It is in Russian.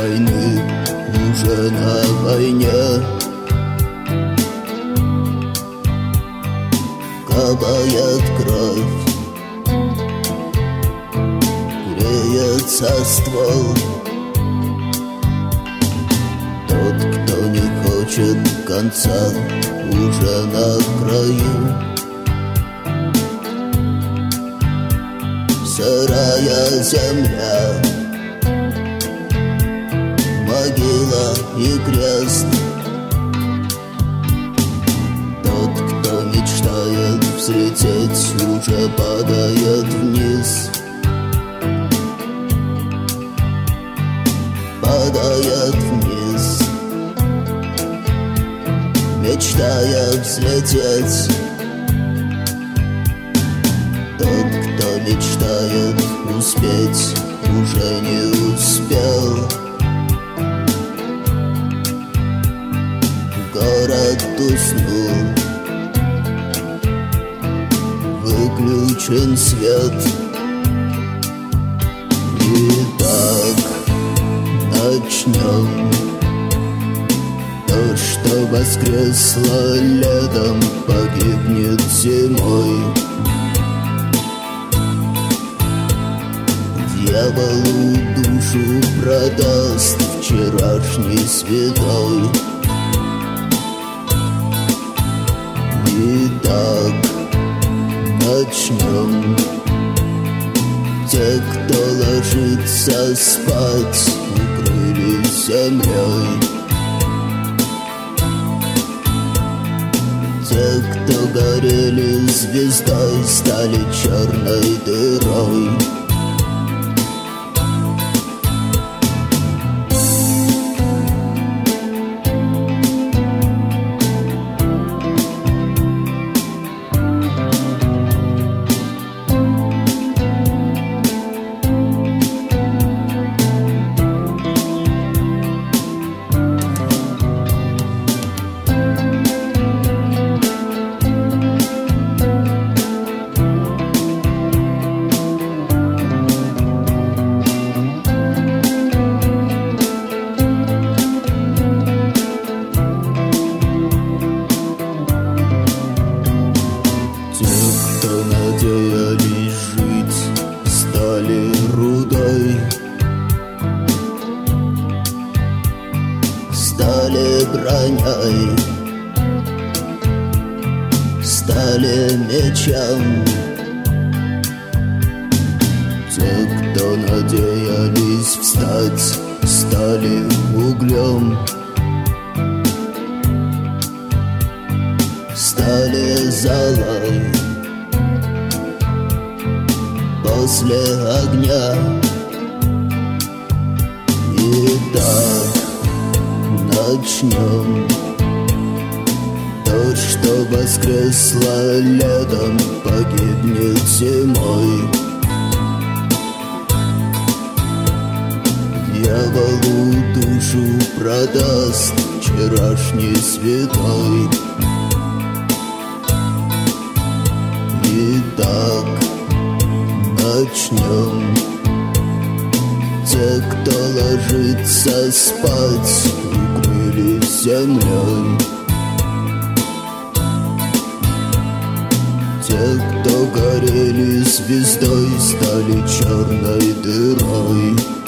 войны уже на войне. Капает кровь, греется ствол. Тот, кто не хочет конца, уже на краю. Сырая земля, могила и крест. Тот, кто мечтает взлететь, уже падает вниз. Падает вниз, мечтая взлететь. Тот, кто мечтает успеть, уже не успел. Город уснул, выключен свет. Итак, начнем. То, что воскресло летом, погибнет зимой. Дьяволу душу продаст вчерашний святой. Итак, начнем. Те, кто ложится спать, укрылись землей. Те, кто горели звездой, стали черной дырой. Надеялись жить, стали рудой, стали броней, стали мечом. Те, кто надеялись встать, стали углем, стали золой после огня. Итак, начнем. То, что воскресло летом, погибнет зимой. Дьяволу душу продаст вчерашний святой. Итак, начнем. Те, кто ложится спать, укрылись землей. Те, кто горели звездой, стали черной дырой.